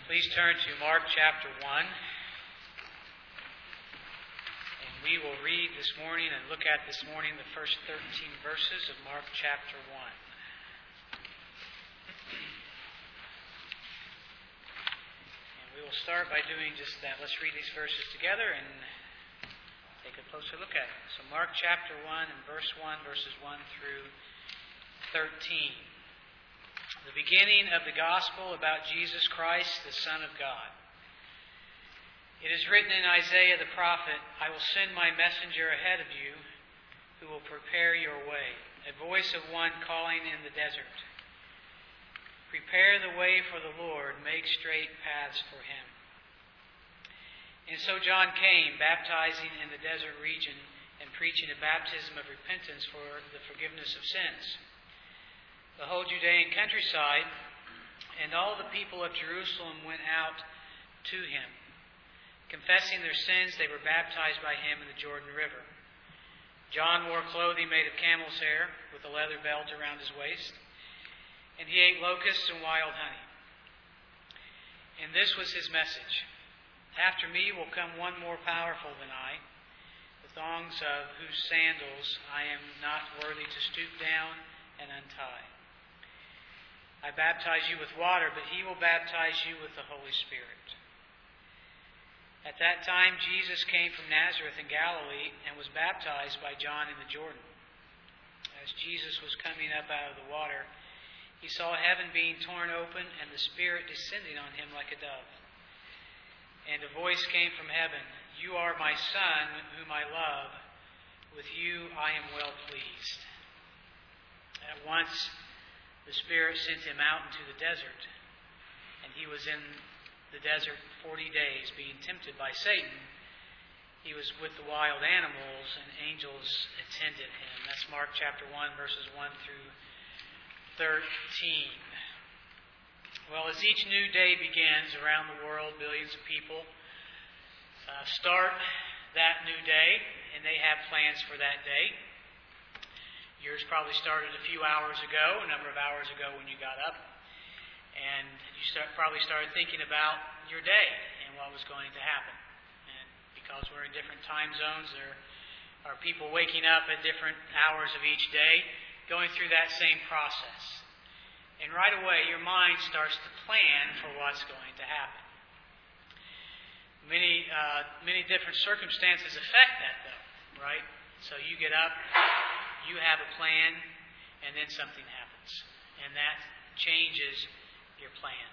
Please turn to Mark chapter 1. And we will read this morning and look at this morning the first 13 verses of Mark chapter 1. And we will start by doing just that. Let's read these verses together and take a closer look at it. So Mark chapter 1 and verse 1, verses 1 through 13. The beginning of the gospel about Jesus Christ, the Son of God. It is written in Isaiah the prophet, I will send my messenger ahead of you, who will prepare your way, a voice of one calling in the desert. Prepare the way for the Lord, make straight paths for him. And so John came, baptizing in the desert region and preaching a baptism of repentance for the forgiveness of sins. The whole Judean countryside and all the people of Jerusalem went out to him. Confessing their sins, they were baptized by him in the Jordan River. John wore clothing made of camel's hair, with a leather belt around his waist, and he ate locusts and wild honey. And this was his message. After me will come one more powerful than I, the thongs of whose sandals I am not worthy to stoop down and untie. I baptize you with water, but he will baptize you with the Holy Spirit. At that time, Jesus came from Nazareth in Galilee and was baptized by John in the Jordan. As Jesus was coming up out of the water, he saw heaven being torn open and the Spirit descending on him like a dove. And a voice came from heaven, You are my Son, whom I love. With you I am well pleased. At once, the Spirit sent him out into the desert, and he was in the desert 40 days, being tempted by Satan. He was with the wild animals, and angels attended him. That's Mark chapter 1, verses 1 through 13. Well, as each new day begins around the world, billions of people start that new day, and they have plans for that day. Yours probably started a few hours ago, a number of hours ago when you got up. And you probably started thinking about your day and what was going to happen. And because we're in different time zones, there are people waking up at different hours of each day, going through that same process. And right away, your mind starts to plan for what's going to happen. Many different circumstances affect that, though, right? So you get up, you have a plan, and then something happens. And that changes your plan.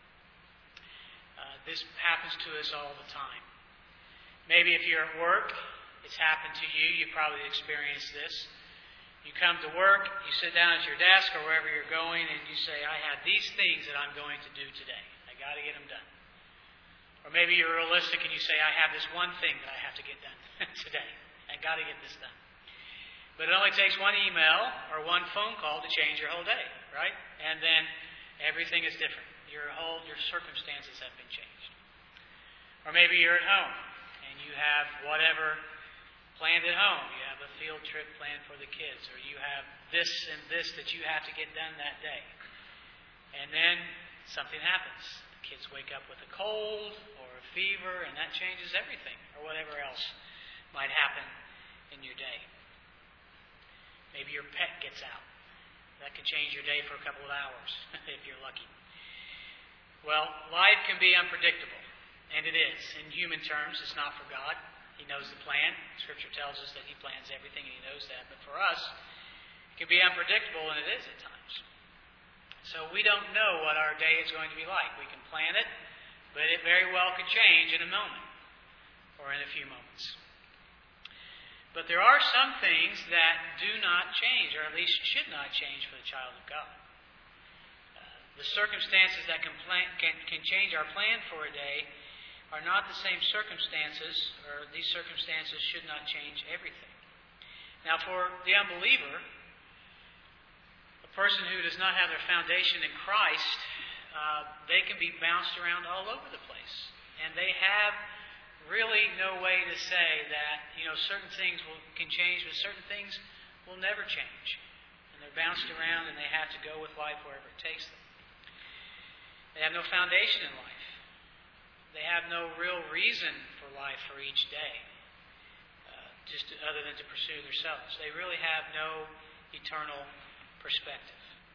This happens to us all the time. Maybe if you're at work, it's happened to you. You probably experienced this. You come to work, you sit down at your desk or wherever you're going, and you say, I have these things that I'm going to do today. I got to get them done. Or maybe you're realistic and you say, I have this one thing that I have to get done today. I got to get this done. But it only takes one email or one phone call to change your whole day, right? And then everything is different. Your circumstances have been changed. Or maybe you're at home and you have whatever planned at home. You have a field trip planned for the kids, or you have this and this that you have to get done that day. And then something happens. The kids wake up with a cold or a fever, and that changes everything, or whatever else might happen in your day. Maybe your pet gets out. That could change your day for a couple of hours, if you're lucky. Well, life can be unpredictable, and it is. In human terms, it's not for God. He knows the plan. Scripture tells us that He plans everything, and He knows that. But for us, it can be unpredictable, and it is at times. So we don't know what our day is going to be like. We can plan it, but it very well could change in a moment, or in a few moments. But there are some things that do not change, or at least should not change for the child of God. The circumstances that can change our plan for a day are not the same circumstances, or these circumstances should not change everything. Now, for the unbeliever, a person who does not have their foundation in Christ, they can be bounced around all over the place. And they have really no way to say that, certain things can change, but certain things will never change. And they're bounced around and they have to go with life wherever it takes them. They have no foundation in life. they have no real reason for life for each day, just other than to pursue themselves. They really have no eternal perspective.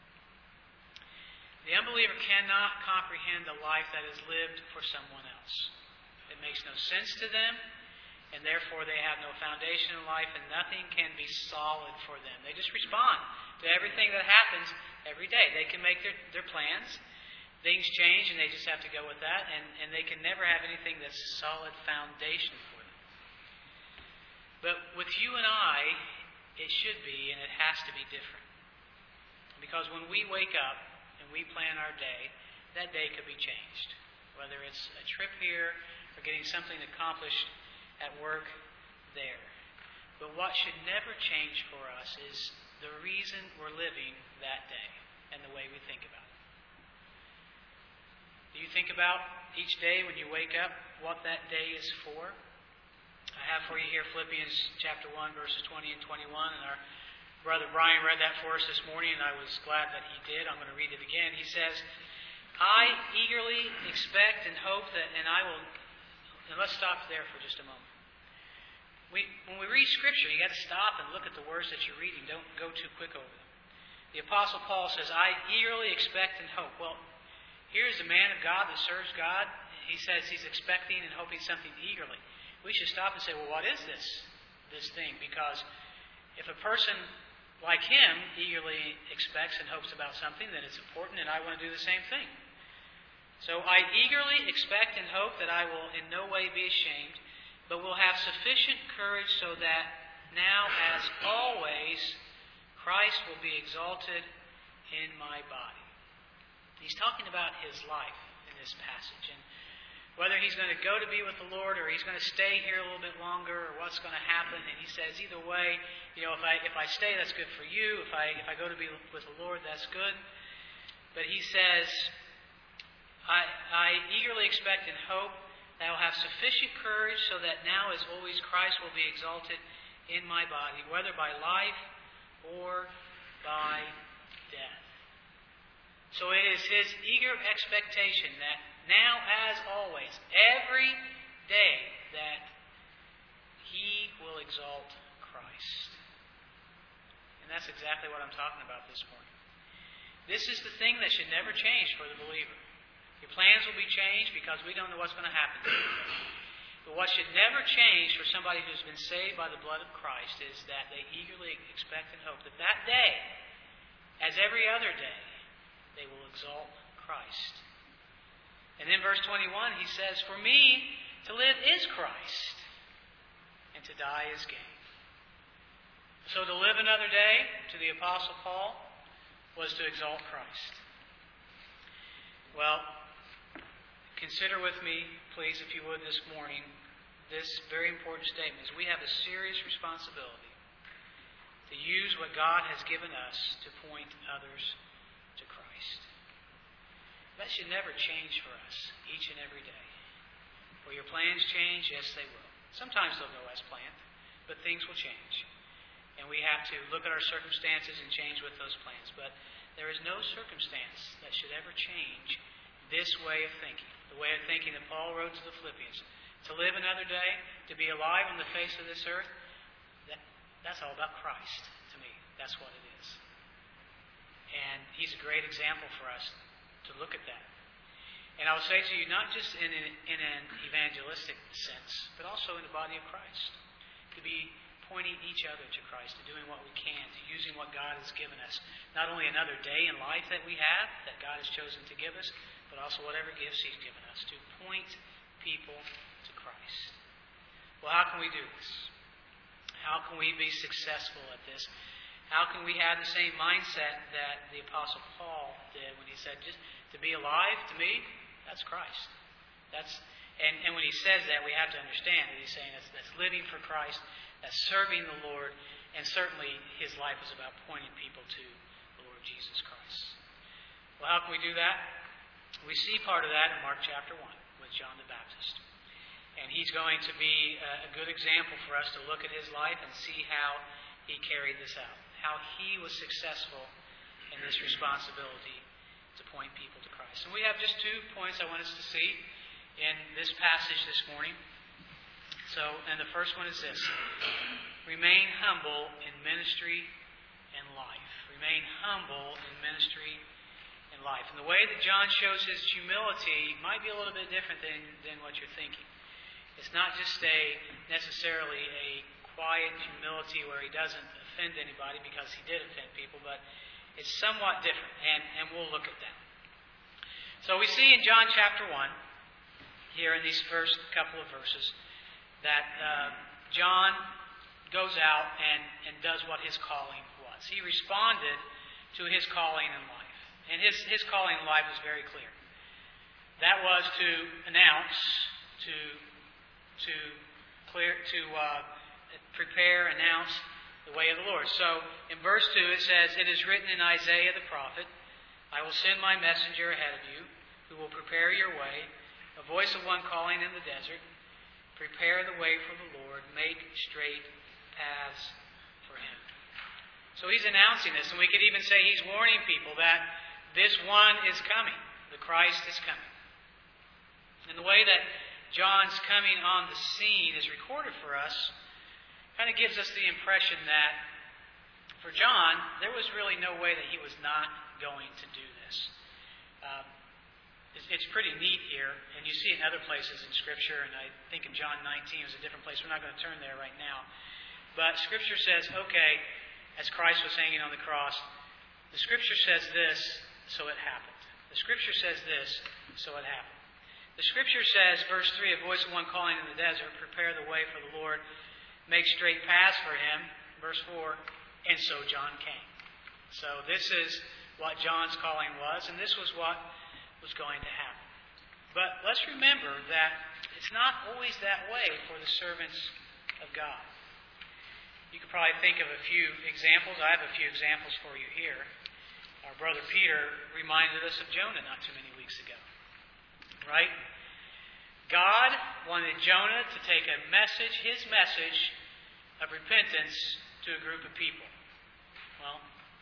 The unbeliever cannot comprehend a life that is lived for someone else. It makes no sense to them, and therefore they have no foundation in life, and nothing can be solid for them. They just respond to everything that happens every day. They can make their plans. Things change, and they just have to go with that, and they can never have anything that's a solid foundation for them. But with you and I, it should be, and it has to be different. Because when we wake up and we plan our day, that day could be changed. Whether it's a trip here or getting something accomplished at work there. But what should never change for us is the reason we're living that day and the way we think about it. Do you think about each day when you wake up what that day is for? I have for you here Philippians chapter 1, verses 20 and 21. And our brother Brian read that for us this morning, and I was glad that he did. I'm going to read it again. He says, I eagerly expect and hope that, and let's stop there for just a moment. When we read Scripture, you got to stop and look at the words that you're reading. Don't go too quick over them. The Apostle Paul says, I eagerly expect and hope. Well, here's a man of God that serves God. He says he's expecting and hoping something eagerly. We should stop and say, well, what is this thing? Because if a person like him eagerly expects and hopes about something, then it's important, and I want to do the same thing. So I eagerly expect and hope that I will in no way be ashamed, but will have sufficient courage so that now, as always, Christ will be exalted in my body. He's talking about his life in this passage, and whether he's going to go to be with the Lord or he's going to stay here a little bit longer, or what's going to happen. And he says, either way, if I stay, that's good for you. If I go to be with the Lord, that's good. But he says, I eagerly expect and hope that I will have sufficient courage so that now, as always, Christ will be exalted in my body, whether by life or by death. So it is his eager expectation that now, as always, every day, that he will exalt Christ. And that's exactly what I'm talking about this morning. This is the thing that should never change for the believer. Your plans will be changed because we don't know what's going to happen to you. But what should never change for somebody who's been saved by the blood of Christ is that they eagerly expect and hope that that day, as every other day, they will exalt Christ. And in verse 21, he says, for me to live is Christ, and to die is gain. So to live another day, to the Apostle Paul, was to exalt Christ. Well, consider with me, please, if you would, this morning, this very important statement. We have a serious responsibility to use what God has given us to point others to Christ. That should never change for us, each and every day. Will your plans change? Yes, they will. Sometimes they'll go as planned, but things will change. And we have to look at our circumstances and change with those plans. But there is no circumstance that should ever change this way of thinking. The way of thinking that Paul wrote to the Philippians. To live another day, to be alive on the face of this earth, that's all about Christ to me. That's what it is. And he's a great example for us to look at that. And I will say to you, not just in an evangelistic sense, but also in the body of Christ. To be pointing each other to Christ, to doing what we can, to using what God has given us. Not only another day in life that we have, that God has chosen to give us, but also whatever gifts he's given us, to point people to Christ. Well, how can we do this? How can we be successful at this? How can we have the same mindset that the Apostle Paul did when he said, just to be alive, to me, that's Christ. And when he says that, we have to understand that he's saying that's living for Christ, that's serving the Lord, and certainly his life is about pointing people to the Lord Jesus Christ. Well, how can we do that? We see part of that in Mark chapter 1 with John the Baptist. And he's going to be a good example for us to look at his life and see how he carried this out. How he was successful in this responsibility to point people to Christ. And we have just 2 points I want us to see in this passage this morning. And the first one is this: remain humble in ministry and life. Remain humble in ministry and life. And the way that John shows his humility might be a little bit different than what you're thinking. It's not just necessarily a quiet humility where he doesn't offend anybody, because he did offend people, but it's somewhat different, and we'll look at that. So we see in John chapter 1, here in these first couple of verses, that John goes out and does what his calling was. He responded to his calling in life. And his calling in life was very clear. That was to announce, to prepare, announce the way of the Lord. So in verse 2 it says, "It is written in Isaiah the prophet, I will send my messenger ahead of you, who will prepare your way, a voice of one calling in the desert, prepare the way for the Lord, make straight paths for Him." So he's announcing this, and we could even say he's warning people that this one is coming. The Christ is coming. And the way that John's coming on the scene is recorded for us kind of gives us the impression that for John, there was really no way that he was not going to do this. It's pretty neat here, and you see it in other places in Scripture, and I think in John 19 is a different place. We're not going to turn there right now. But Scripture says, okay, as Christ was hanging on the cross, the Scripture says this, so it happened. The Scripture says this, so it happened. The Scripture says, verse 3, "A voice of one calling in the desert, prepare the way for the Lord, make straight paths for Him." Verse 4, "And so John came." So this is what John's calling was, and this was what was going to happen. But let's remember that it's not always that way for the servants of God. You could probably think of a few examples. I have a few examples for you here. Our brother Peter reminded us of Jonah not too many weeks ago. Right? God wanted Jonah to take his message of repentance to a group of people. Well,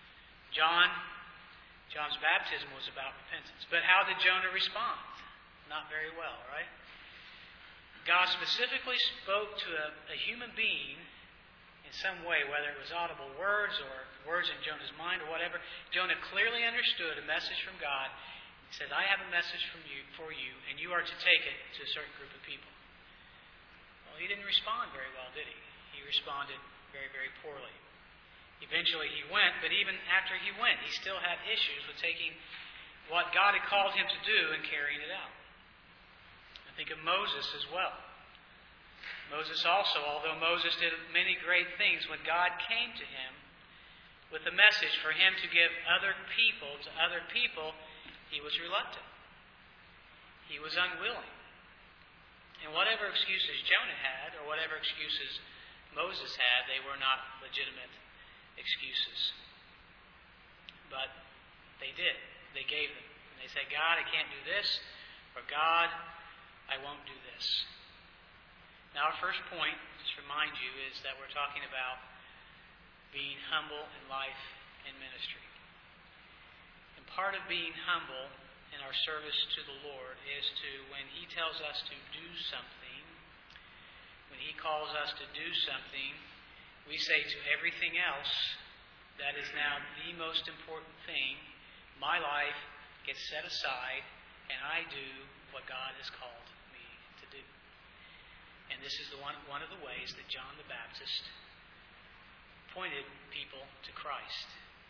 John's baptism was about repentance. But how did Jonah respond? Not very well, right? God specifically spoke to a human being in some way, whether it was audible words or words in Jonah's mind or whatever. Jonah clearly understood a message from God. He said, "I have a message for you, and you are to take it to a certain group of people." Well, he didn't respond very well, did he? He responded very, very poorly. Eventually he went, but even after he went, he still had issues with taking what God had called him to do and carrying it out. I think of Moses as well. Moses also, although Moses did many great things, when God came to him with a message for him to give to other people, he was reluctant. He was unwilling. And whatever excuses Jonah had, or whatever excuses Moses had, they were not legitimate excuses. But they did. They gave them. And they said, "God, I can't do this," or "God, I won't do this." Now, our first point, just to remind you, is that we're talking about being humble in life and ministry. And part of being humble in our service to the Lord is to, when He tells us to do something, when He calls us to do something, we say to everything else, that is now the most important thing. My life gets set aside, and I do what God has called me to do. And this is one of the ways that John the Baptist pointed people to Christ.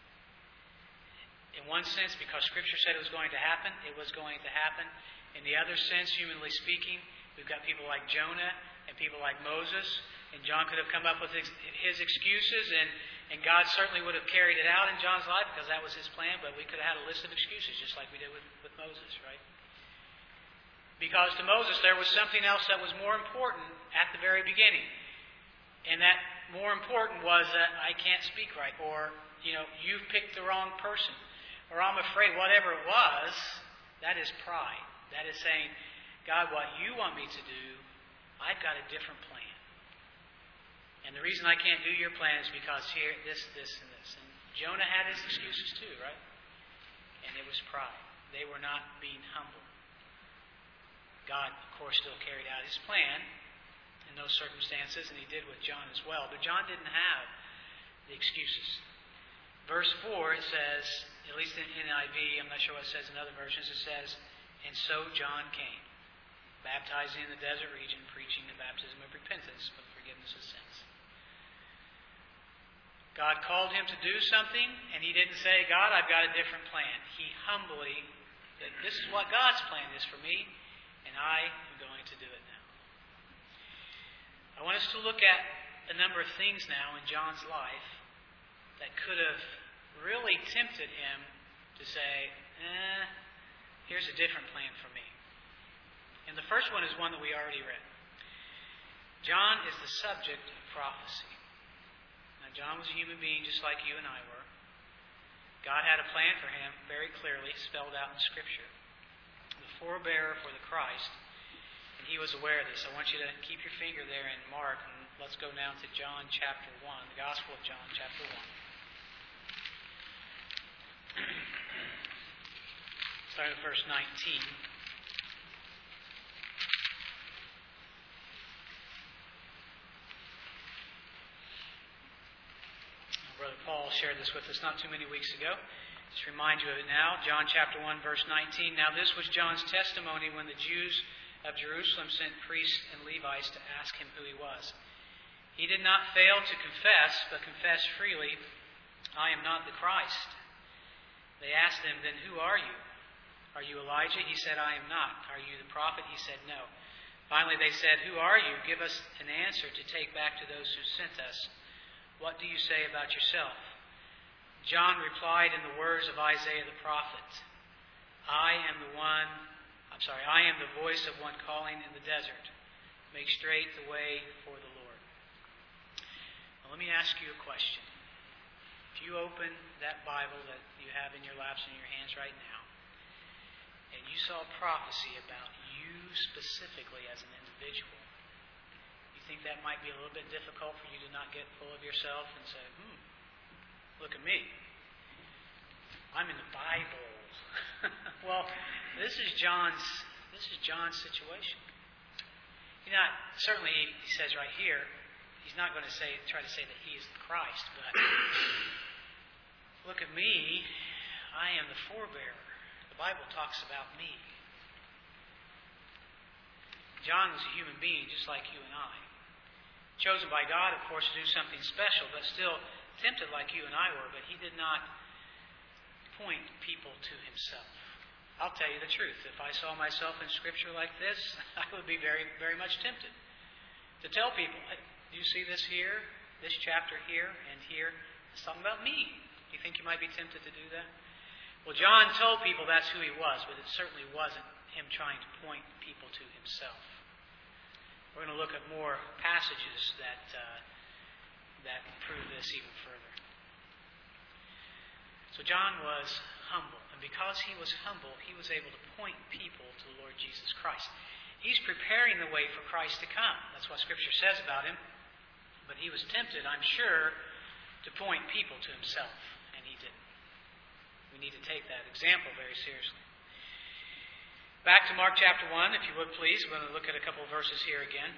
In one sense, because Scripture said it was going to happen, it was going to happen. In the other sense, humanly speaking, we've got people like Jonah and people like Moses, and John could have come up with his excuses, and God certainly would have carried it out in John's life because that was his plan, but we could have had a list of excuses just like we did with Moses, right? Because to Moses there was something else that was more important at the very beginning. And that more important was that I can't speak right, or, you've picked the wrong person, or I'm afraid, whatever it was, that is pride. That is saying, "God, what you want me to do, I've got a different plan. And the reason I can't do your plan is because here, this, and this." And Jonah had his excuses too, right? And it was pride. They were not being humble. God, of course, still carried out His plan in those circumstances, and He did with John as well. But John didn't have the excuses. Verse 4, it says, at least in NIV, I'm not sure what it says in other versions, it says, "And so John came, baptizing in the desert region, preaching the baptism of repentance for the forgiveness of sins." God called him to do something, and he didn't say, "God, I've got a different plan." He humbly said, "This is what God's plan is for me, and I am going to do it now." I want us to look at a number of things now in John's life that could have really tempted him to say, here's a different plan for me. And the first one is one that we already read. John is the subject of prophecy. Now, John was a human being just like you and I were. God had a plan for him very clearly spelled out in Scripture. The forebearer for the Christ. And he was aware of this. I want you to keep your finger there in Mark. And let's go now to John chapter 1. The Gospel of John chapter 1. Starting with verse 19. Brother Paul shared this with us not too many weeks ago. Just remind you of it now. John chapter 1, verse 19. "Now this was John's testimony when the Jews of Jerusalem sent priests and Levites to ask him who he was. He did not fail to confess, but confessed freely, 'I am not the Christ.' They asked him, 'Then who are you? Are you Elijah?' He said, 'I am not.' 'Are you the prophet?' He said, 'No.' Finally they said, 'Who are you? Give us an answer to take back to those who sent us. What do you say about yourself?' John replied in the words of Isaiah the prophet, 'I am the voice of one calling in the desert. Make straight the way for the Lord.'" Now, let me ask you a question. If you open that Bible that you have in your laps and in your hands right now, and you saw prophecy about you specifically as an individual, you think that might be a little bit difficult for you to not get full of yourself and say, look at me. I'm in the Bible. Well, this is John's situation. Certainly he says right here, he's not going to try to say that he is the Christ, but look at me. I am the forebearer. The Bible talks about me. John was a human being just like you and I. Chosen by God, of course, to do something special, but still tempted like you and I were, but he did not point people to himself. I'll tell you the truth. If I saw myself in Scripture like this, I would be very, very much tempted to tell people, "Hey, do you see this here, this chapter here, and here? It's talking about me." Do you think you might be tempted to do that? Well, John told people that's who he was, but it certainly wasn't him trying to point people to himself. We're going to look at more passages that prove this even further. So John was humble, and because he was humble, he was able to point people to the Lord Jesus Christ. He's preparing the way for Christ to come. That's what Scripture says about him. But he was tempted, I'm sure, to point people to himself, and he didn't. We need to take that example very seriously. Back to Mark chapter 1, if you would please. We're going to look at a couple of verses here again.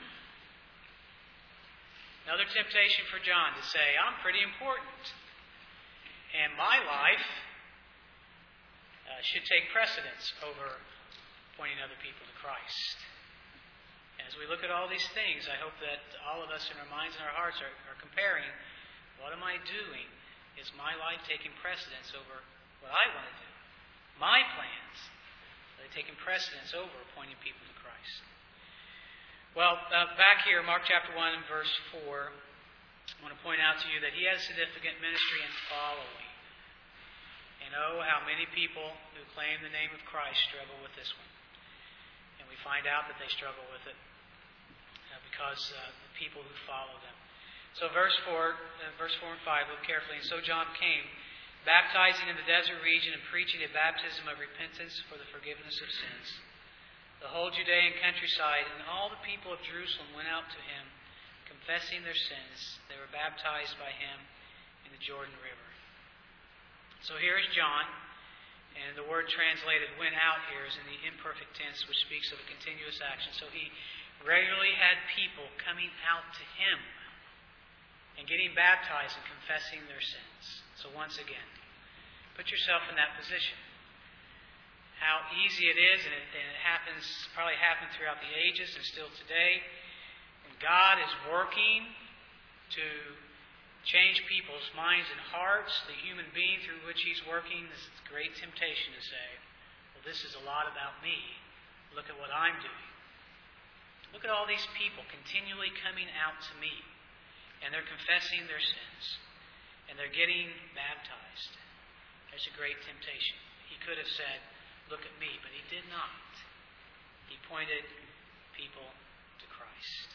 Another temptation for John to say, "I'm pretty important, and my life should take precedence over pointing other people to Christ." As we look at all these things, I hope that all of us in our minds and our hearts are comparing, what am I doing? Is my life taking precedence over what I want to do? My plans, are they taking precedence over pointing people to Christ? Well, back here, Mark chapter 1 and verse 4, I want to point out to you that he has significant ministry and following. And oh, how many people who claim the name of Christ struggle with this one. And we find out that they struggle with it because the people who follow them. So verse 4 and 5, look carefully. "And so John came, baptizing in the desert region and preaching a baptism of repentance for the forgiveness of sins. The whole Judean countryside and all the people of Jerusalem went out to him, confessing their sins. They were baptized by him in the Jordan River." So here is John, And the word translated went out here is in the imperfect tense, which speaks of a continuous action. So he regularly had people coming out to him and getting baptized and confessing their sins. So once again, put yourself in that position. How easy it is, and it happens, probably happened throughout the ages and still today. And God is working to change people's minds and hearts. The human being through which He's working is a great temptation to say, well, this is a lot about me. Look at what I'm doing. Look at all these people continually coming out to me. And they're confessing their sins. And they're getting baptized. There's a great temptation. He could have said, look at me, but He did not. He pointed people to Christ.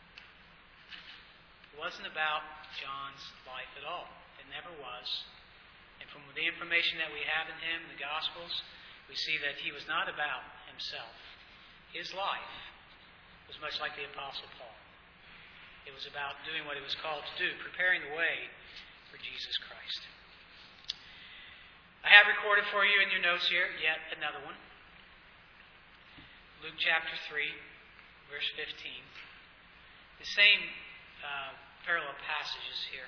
It wasn't about John's life at all. It never was. And from the information that we have in him in the Gospels, we see that he was not about himself. His life was much like the Apostle Paul. It was about doing what he was called to do, preparing the way for Jesus Christ. I have recorded for you in your notes here yet another one. Luke chapter 3, verse 15. The same parallel passages here.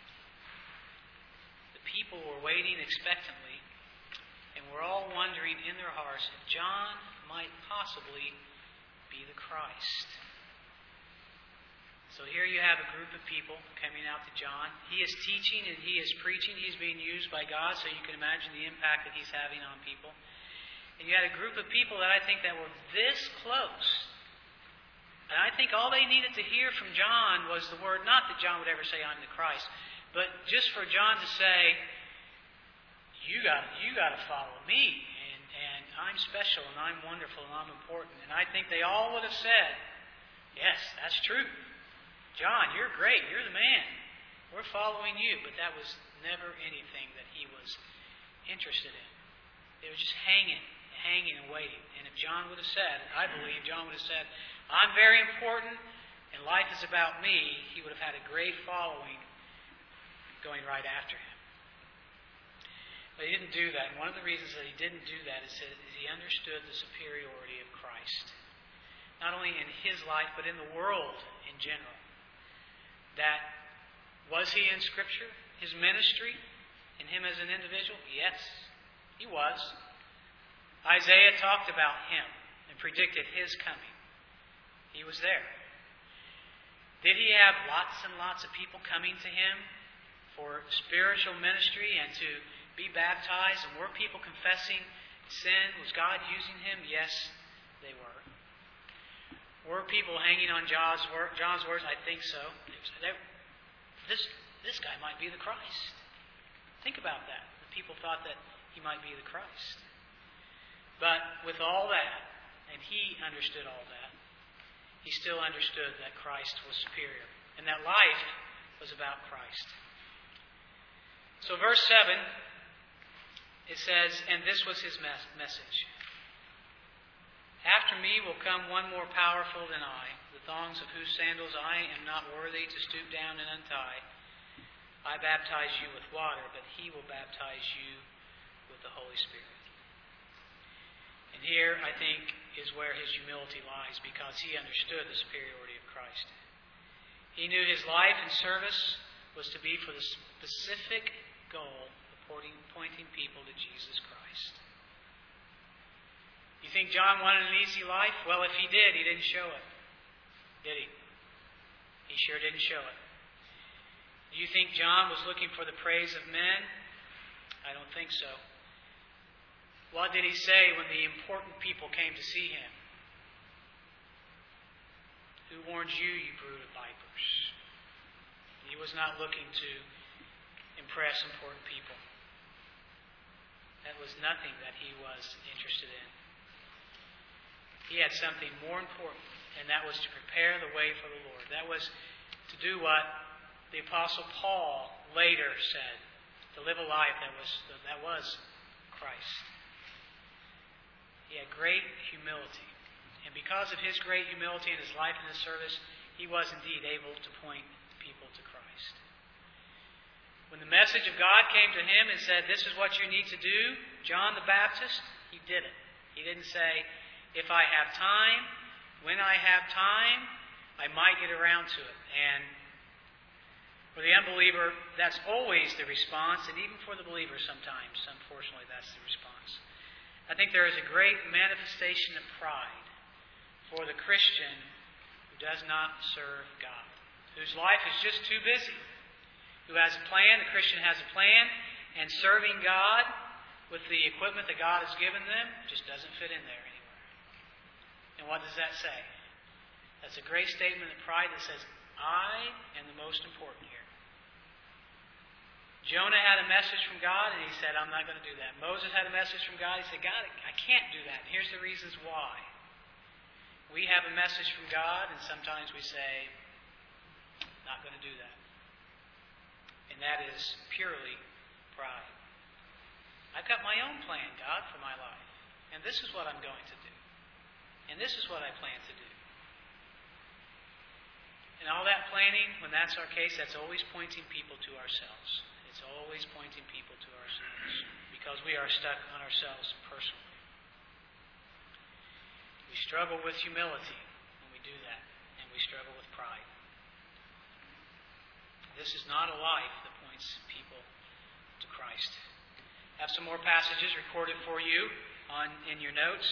The people were waiting expectantly and were all wondering in their hearts if John might possibly be the Christ. So here you have a group of people coming out to John. He is teaching and he is preaching. He's being used by God, so you can imagine the impact that he's having on people. And you had a group of people that I think that were this close. And I think all they needed to hear from John was the word, not that John would ever say, I'm the Christ, but just for John to say, you got to follow me, and I'm special, and I'm wonderful, and I'm important. And I think they all would have said, yes, that's true. John, you're great. You're the man. We're following you. But that was never anything that he was interested in. They were just hanging and waiting. And if John would have said, I believe John would have said, I'm very important and life is about me, he would have had a great following going right after him. But he didn't do that. And one of the reasons that he didn't do that is that he understood the superiority of Christ. Not only in his life, but in the world in general. That, was he in Scripture? His ministry? And him as an individual? Yes, he was. Isaiah talked about him and predicted his coming. He was there. Did he have lots and lots of people coming to him for spiritual ministry and to be baptized? And were people confessing sin? Was God using him? Yes, they were. Were people hanging on John's words? I think so. This guy might be the Christ. Think about that. The people thought that he might be the Christ. But with all that, and he understood all that, he still understood that Christ was superior. And that life was about Christ. So verse 7, it says, and this was his message. After me will come one more powerful than I, the thongs of whose sandals I am not worthy to stoop down and untie. I baptize you with water, but he will baptize you with the Holy Spirit. And here, I think, is where his humility lies, because he understood the superiority of Christ. He knew his life and service was to be for the specific goal of pointing people to Jesus Christ. You think John wanted an easy life? Well, if he did, he didn't show it. Did he? He sure didn't show it. Do you think John was looking for the praise of men? I don't think so. What did he say when the important people came to see him? Who warned you, you brood of vipers? He was not looking to impress important people. That was nothing that he was interested in. He had something more important, and that was to prepare the way for the Lord. That was to do what the Apostle Paul later said, to live a life that was Christ. He had great humility. And because of his great humility in his life and his service, he was indeed able to point people to Christ. When the message of God came to him and said, this is what you need to do, John the Baptist, he did it. He didn't say, if I have time, when I have time, I might get around to it. And for the unbeliever, that's always the response, and even for the believer sometimes, unfortunately, that's the response. I think there is a great manifestation of pride for the Christian who does not serve God, whose life is just too busy, who has a plan, the Christian has a plan, and serving God with the equipment that God has given them just doesn't fit in there anywhere. And what does that say? That's a great statement of pride that says, I am the most important here. Jonah had a message from God, and he said, I'm not going to do that. Moses had a message from God. He said, God, I can't do that. And here's the reasons why. We have a message from God, and sometimes we say, not going to do that. And that is purely pride. I've got my own plan, God, for my life. And this is what I'm going to do. And this is what I plan to do. And all that planning, when that's our case, that's always pointing people to ourselves. It's always pointing people to ourselves. Because we are stuck on ourselves personally. We struggle with humility when we do that. And we struggle with pride. This is not a life that points people to Christ. I have some more passages recorded for you in your notes.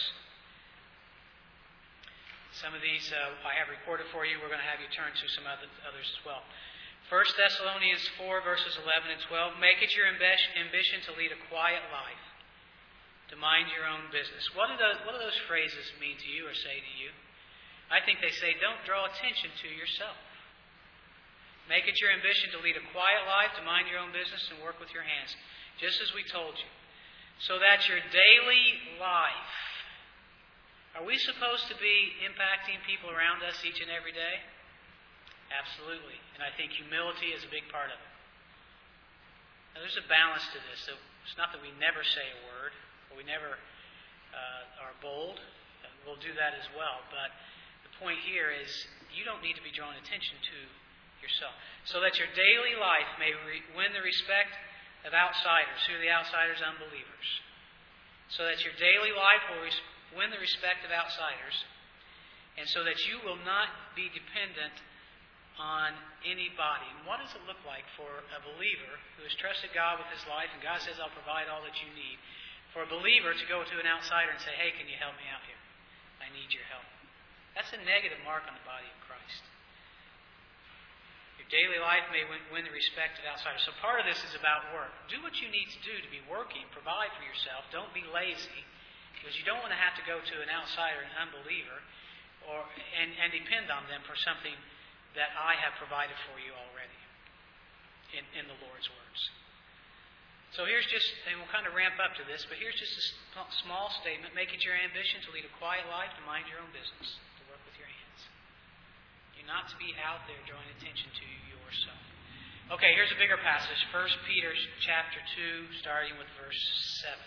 Some of these I have recorded for you. We're going to have you turn to some others as well. 1 Thessalonians 4, verses 11 and 12. Make it your ambition to lead a quiet life, to mind your own business. What do those phrases mean to you or say to you? I think they say, don't draw attention to yourself. Make it your ambition to lead a quiet life, to mind your own business, and work with your hands, just as we told you. So that your daily life... Are we supposed to be impacting people around us each and every day? Absolutely. And I think humility is a big part of it. Now, there's a balance to this. So it's not that we never say a word, or we never are bold. We'll do that as well. But the point here is you don't need to be drawing attention to yourself. So that your daily life may win the respect of outsiders. Who are the outsiders? Unbelievers. So that your daily life will win the respect of outsiders, and so that you will not be dependent on anybody. And what does it look like for a believer who has trusted God with his life, and God says, I'll provide all that you need, for a believer to go to an outsider and say, hey, can you help me out here? I need your help. That's a negative mark on the body of Christ. Your daily life may win the respect of outsiders. So part of this is about work. Do what you need to do to be working. Provide for yourself. Don't be lazy. Because you don't want to have to go to an outsider, an unbeliever, and depend on them for something that I have provided for you already in the Lord's words. So here's just, and we'll kind of ramp up to this, but here's just a small statement. Make it your ambition to lead a quiet life, to mind your own business, to work with your hands. You're not to be out there drawing attention to yourself. Okay, here's a bigger passage. 1 Peter chapter 2, starting with verse 7.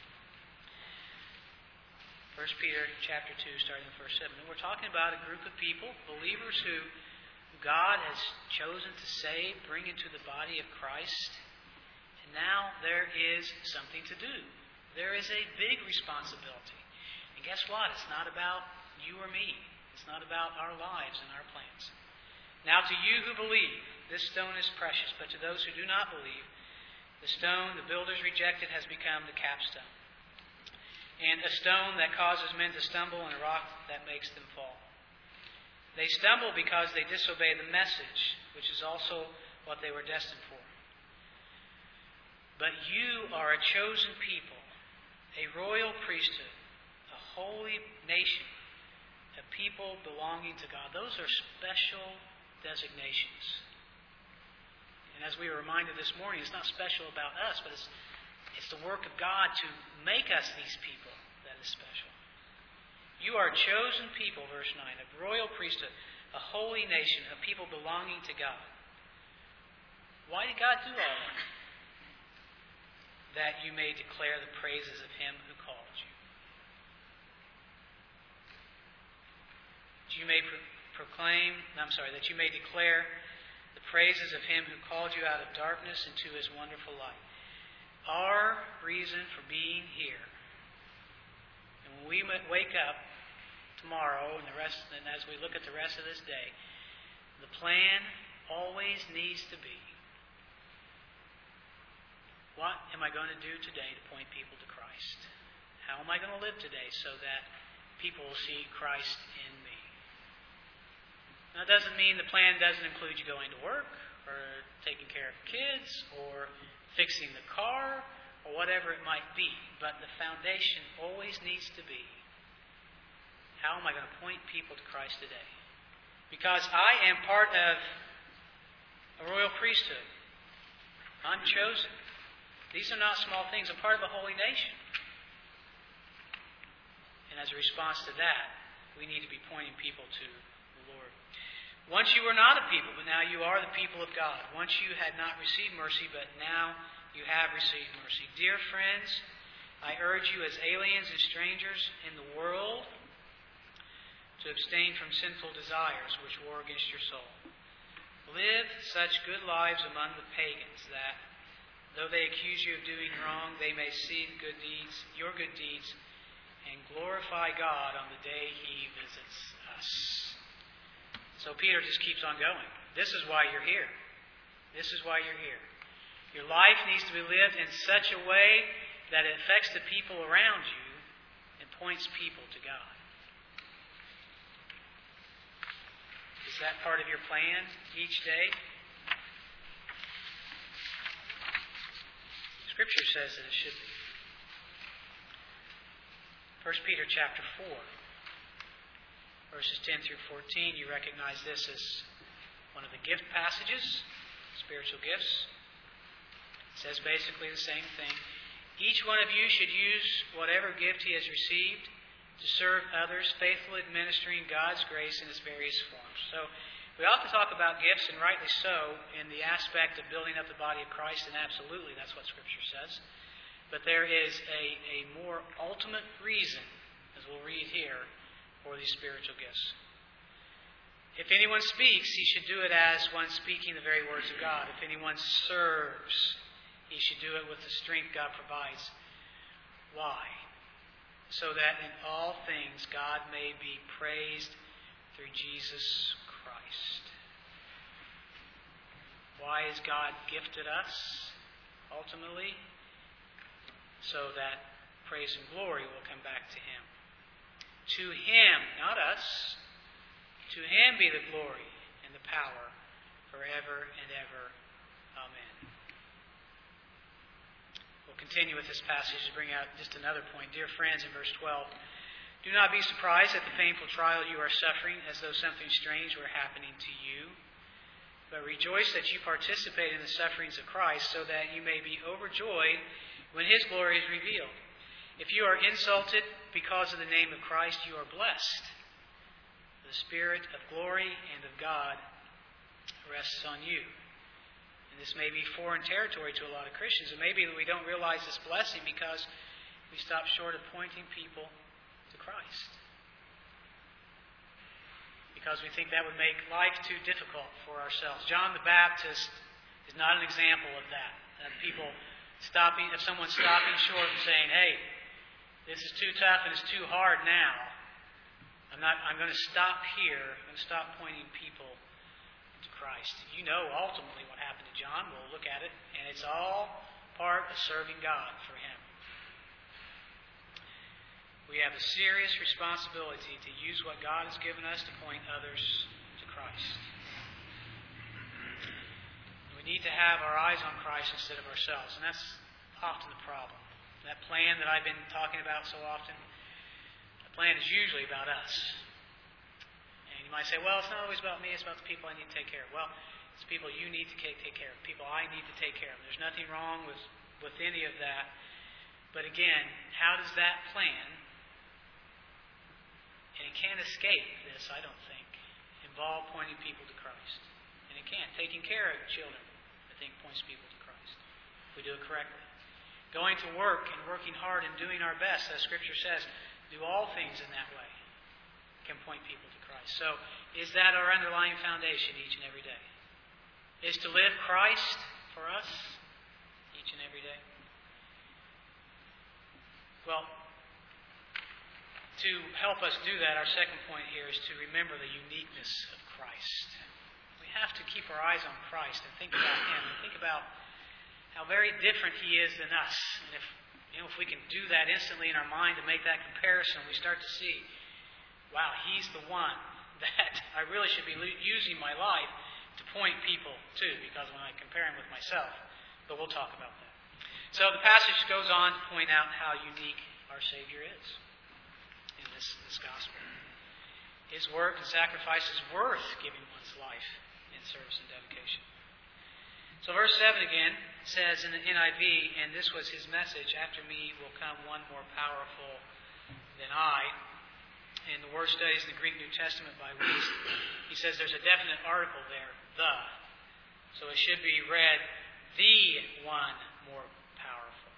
1 Peter chapter 2, starting in verse 7. And we're talking about a group of people, believers who God has chosen to save, bring into the body of Christ. And now there is something to do. There is a big responsibility. And guess what? It's not about you or me. It's not about our lives and our plans. Now to you who believe, this stone is precious. But to those who do not believe, the stone the builders rejected has become the capstone, and a stone that causes men to stumble, and a rock that makes them fall. They stumble because they disobey the message, which is also what they were destined for. But you are a chosen people, a royal priesthood, a holy nation, a people belonging to God. Those are special designations. And as we were reminded this morning, it's not special about us, but it's the work of God to make us these people that is special. You are a chosen people, verse 9, a royal priesthood, a holy nation, a people belonging to God. Why did God do all that? That you may declare the praises of Him who called you. That you may declare the praises of Him who called you out of darkness into His wonderful light. Our reason for being here. And when we wake up tomorrow and as we look at the rest of this day, the plan always needs to be, what am I going to do today to point people to Christ? How am I going to live today so that people will see Christ in me? Now, it doesn't mean the plan doesn't include you going to work or taking care of kids or fixing the car or whatever it might be. But the foundation always needs to be, how am I going to point people to Christ today? Because I am part of a royal priesthood. I'm chosen. These are not small things. I'm part of a holy nation. And as a response to that, we need to be pointing people to the Lord. Once you were not a people, but now you are the people of God. Once you had not received mercy, but now you have received mercy. Dear friends, I urge you as aliens and strangers in the world to abstain from sinful desires which war against your soul. Live such good lives among the pagans that, though they accuse you of doing wrong, they may see your good deeds, and glorify God on the day He visits us. So Peter just keeps on going. This is why you're here. This is why you're here. Your life needs to be lived in such a way that it affects the people around you and points people to God. Is that part of your plan each day? Scripture says that it should be. 1 Peter chapter 4, verses 10 through 14, you recognize this as one of the gift passages, spiritual gifts. It says basically the same thing. Each one of you should use whatever gift he has received to serve others, faithfully administering God's grace in its various forms. So we ought to talk about gifts, and rightly so, in the aspect of building up the body of Christ, and absolutely that's what Scripture says. But there is a more ultimate reason, as we'll read here, for these spiritual gifts. If anyone speaks, he should do it as one speaking the very words of God. If anyone serves, he should do it with the strength God provides. Why? So that in all things God may be praised through Jesus Christ. Why has God gifted us, ultimately? So that praise and glory will come back to Him. To Him, not us, to Him be the glory and the power forever and ever. Amen. We'll continue with this passage to bring out just another point. Dear friends, in verse 12, do not be surprised at the painful trial you are suffering, as though something strange were happening to you. But rejoice that you participate in the sufferings of Christ, so that you may be overjoyed when His glory is revealed. If you are insulted because of the name of Christ, you are blessed. The Spirit of glory and of God rests on you. And this may be foreign territory to a lot of Christians. It may be that we don't realize this blessing because we stop short of pointing people to Christ. Because we think that would make life too difficult for ourselves. John the Baptist is not an example of that. If someone's stopping short and saying, hey, this is too tough and it's too hard now, I'm going to stop here. I'm going to stop pointing people to Christ. You know ultimately what happened to John. We'll look at it. And it's all part of serving God for him. We have a serious responsibility to use what God has given us to point others to Christ. We need to have our eyes on Christ instead of ourselves. And that's often the problem. That plan that I've been talking about so often, the plan is usually about us. And you might say, well, it's not always about me, it's about the people I need to take care of. Well, it's people you need to take care of, people I need to take care of. There's nothing wrong with any of that. But again, how does that plan, and it can't escape this, I don't think, involve pointing people to Christ. And it can't. Taking care of children, I think, points people to Christ, if we do it correctly. Going to work and working hard and doing our best, as Scripture says, do all things in that way, can point people to Christ. So, is that our underlying foundation each and every day? is to live Christ for us each and every day? Well, to help us do that, our second point here is to remember the uniqueness of Christ. We have to keep our eyes on Christ and think about Him and think about how very different He is than us. And if we can do that instantly in our mind to make that comparison, we start to see, wow, He's the one that I really should be using my life to point people to, because when I compare Him with myself, but we'll talk about that. So the passage goes on to point out how unique our Savior is in this gospel. His work and sacrifice is worth giving one's life in service and dedication. So verse 7 again says in the NIV, and this was His message, after me will come one more powerful than I. In the Word Studies in the Greek New Testament by Weiss, he says there's a definite article there, the. So it should be read, the one more powerful.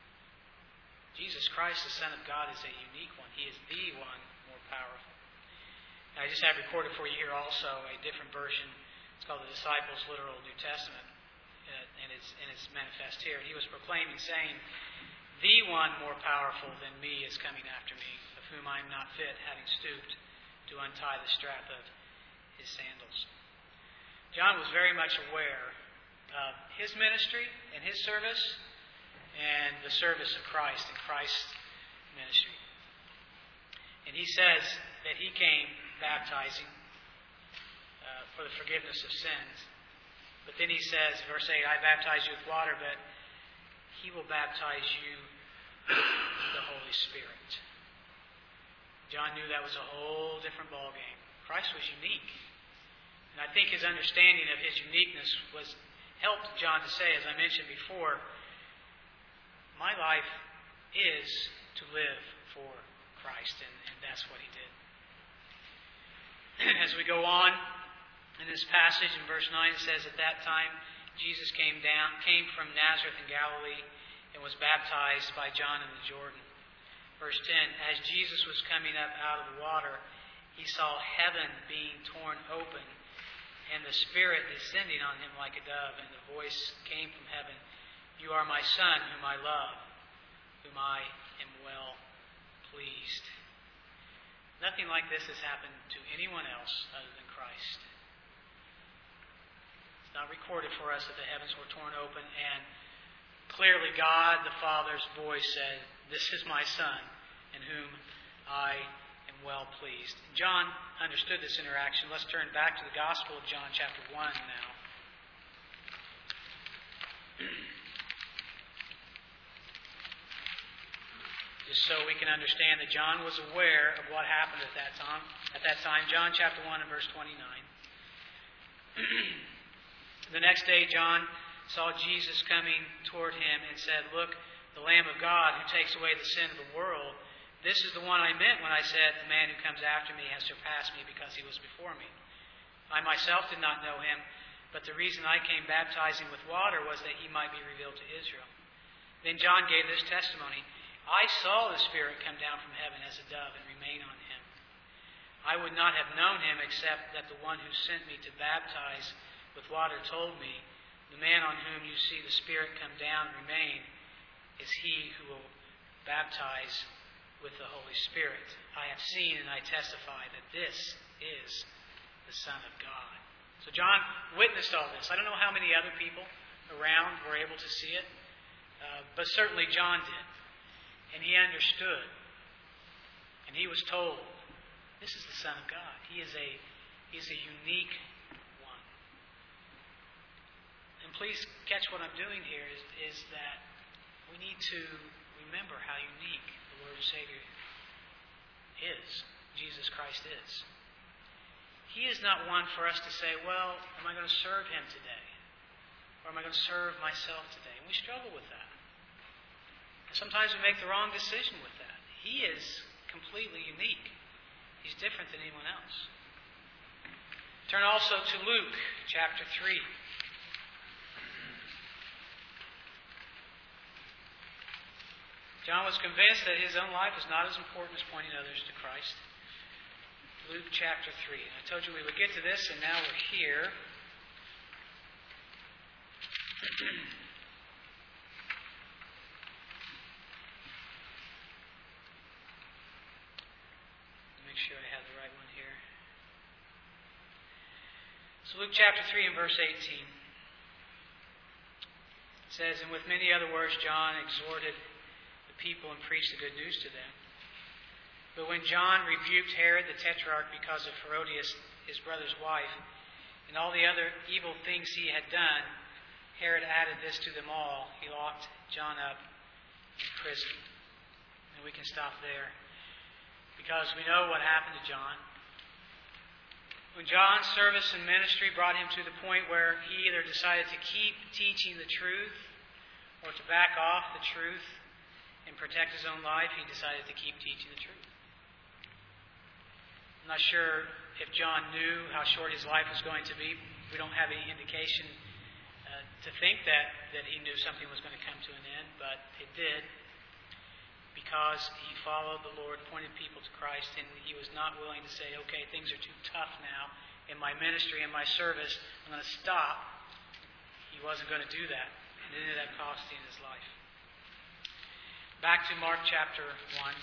Jesus Christ, the Son of God, is a unique one. He is the one more powerful. Now, I just have recorded for you here also a different version. It's called the Disciples' Literal New Testament. And it's manifest here. He was proclaiming, saying, the one more powerful than me is coming after me, of whom I am not fit, having stooped to untie the strap of his sandals. John was very much aware of his ministry and his service and the service of Christ and Christ's ministry. And he says that he came baptizing for the forgiveness of sins. But then he says, verse 8, I baptize you with water, but He will baptize you with the Holy Spirit. John knew that was a whole different ballgame. Christ was unique. And I think his understanding of His uniqueness helped John to say, as I mentioned before, my life is to live for Christ, and that's what he did. As we go on, in this passage, in verse 9, it says, at that time, Jesus came from Nazareth in Galilee and was baptized by John in the Jordan. Verse 10, as Jesus was coming up out of the water, He saw heaven being torn open and the Spirit descending on Him like a dove, and the voice came from heaven, you are my Son, whom I love, whom I am well pleased. Nothing like this has happened to anyone else other than Christ. Not recorded for us that the heavens were torn open, and clearly God the Father's voice said, this is my Son, in whom I am well pleased. John understood this interaction. Let's turn back to the Gospel of John chapter 1 now. Just so we can understand that John was aware of what happened at that time. John chapter 1 and verse 29. The next day, John saw Jesus coming toward him and said, look, the Lamb of God who takes away the sin of the world. This is the one I meant when I said, the man who comes after me has surpassed me because he was before me. I myself did not know him, but the reason I came baptizing with water was that he might be revealed to Israel. Then John gave this testimony, I saw the Spirit come down from heaven as a dove and remain on him. I would not have known him except that the one who sent me to baptize with water told me, the man on whom you see the Spirit come down and remain is he who will baptize with the Holy Spirit. I have seen and I testify that this is the Son of God. So John witnessed all this. I don't know how many other people around were able to see it, but certainly John did. And he understood. And he was told, this is the Son of God. He is a unique one. And please catch what I'm doing here is that we need to remember how unique the Lord and Savior is. Jesus Christ is. He is not one for us to say, well, am I going to serve Him today? Or am I going to serve myself today? And we struggle with that. And sometimes we make the wrong decision with that. He is completely unique. He's different than anyone else. Turn also to Luke chapter 3. John was convinced that his own life was not as important as pointing others to Christ. Luke chapter 3. I told you we would get to this, and now we're here. Make sure I have the right one here. So Luke chapter 3 and verse 18. It says, "And with many other words John exhorted the people and preached the good news to them. But when John rebuked Herod the Tetrarch because of Herodias, his brother's wife, and all the other evil things he had done, Herod added this to them all. He locked John up in prison." And we can stop there, because we know what happened to John. When John's service and ministry brought him to the point where he either decided to keep teaching the truth or to back off the truth and protect his own life, he decided to keep teaching the truth. I'm not sure if John knew how short his life was going to be. We don't have any indication to think that he knew something was going to come to an end, but it did, because he followed the Lord, pointed people to Christ, and he was not willing to say, okay, things are too tough now in my ministry and my service, I'm going to stop. He wasn't going to do that, and it ended up costing his life. Back to Mark chapter 1.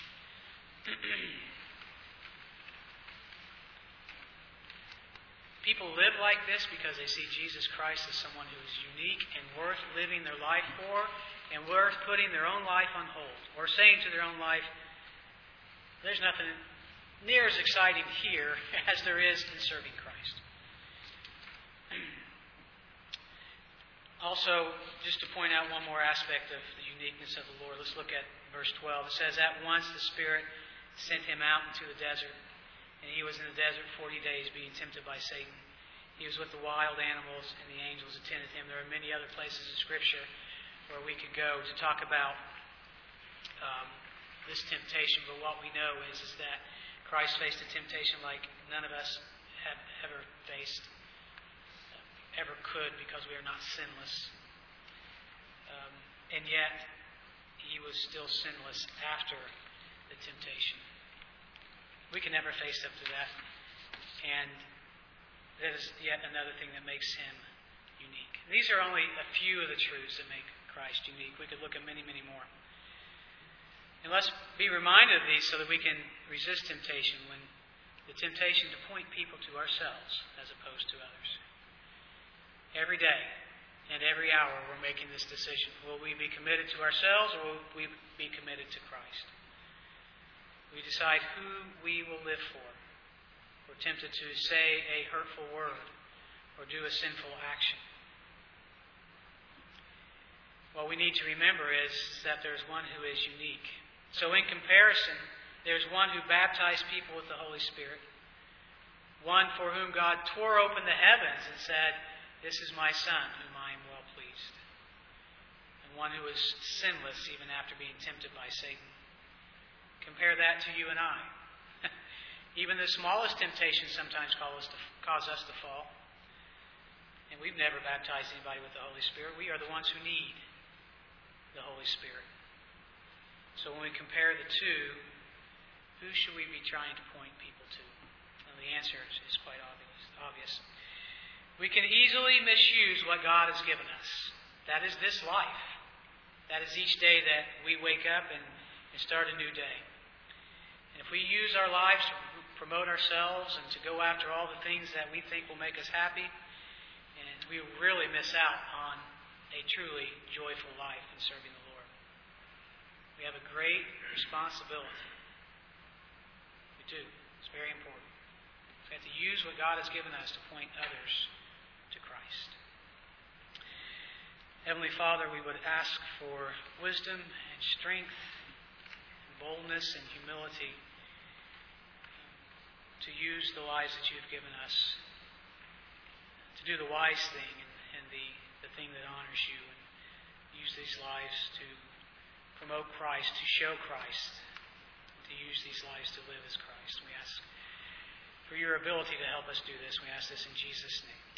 People live like this because they see Jesus Christ as someone who is unique and worth living their life for, and worth putting their own life on hold, or saying to their own life, there's nothing near as exciting here as there is in serving Christ. Also, just to point out one more aspect of the uniqueness of the Lord, let's look at verse 12. It says, "At once the Spirit sent him out into the desert, and he was in the desert 40 days being tempted by Satan. He was with the wild animals, and the angels attended him." There are many other places in Scripture where we could go to talk about this temptation, but what we know is that Christ faced a temptation like none of us have ever faced, ever could, because we are not sinless. And yet, he was still sinless after the temptation. We can never face up to that. And that is yet another thing that makes him unique. These are only a few of the truths that make Christ unique. We could look at many, many more. And let's be reminded of these so that we can resist temptation, when the temptation to point people to ourselves as opposed to others. Every day and every hour we're making this decision. Will we be committed to ourselves, or will we be committed to Christ? We decide who we will live for. We're tempted to say a hurtful word or do a sinful action. What we need to remember is that there's one who is unique. So in comparison, there's one who baptized people with the Holy Spirit, one for whom God tore open the heavens and said, "This is my Son, whom I am well pleased," and one who was sinless even after being tempted by Satan. Compare that to you and I. Even the smallest temptations sometimes cause us to fall. And we've never baptized anybody with the Holy Spirit. We are the ones who need the Holy Spirit. So when we compare the two, who should we be trying to point people to? And the answer is quite obvious. We can easily misuse what God has given us. That is this life. That is each day that we wake up and start a new day. And if we use our lives to promote ourselves and to go after all the things that we think will make us happy, and we really miss out on a truly joyful life in serving the Lord. We have a great responsibility. We do. It's very important. We have to use what God has given us to point others to Christ. Heavenly Father, we would ask for wisdom and strength, boldness and humility to use the lives that you've given us, to do the wise thing and the thing that honors you, and use these lives to promote Christ, to show Christ, and to use these lives to live as Christ. We ask for your ability to help us do this. We ask this in Jesus' name.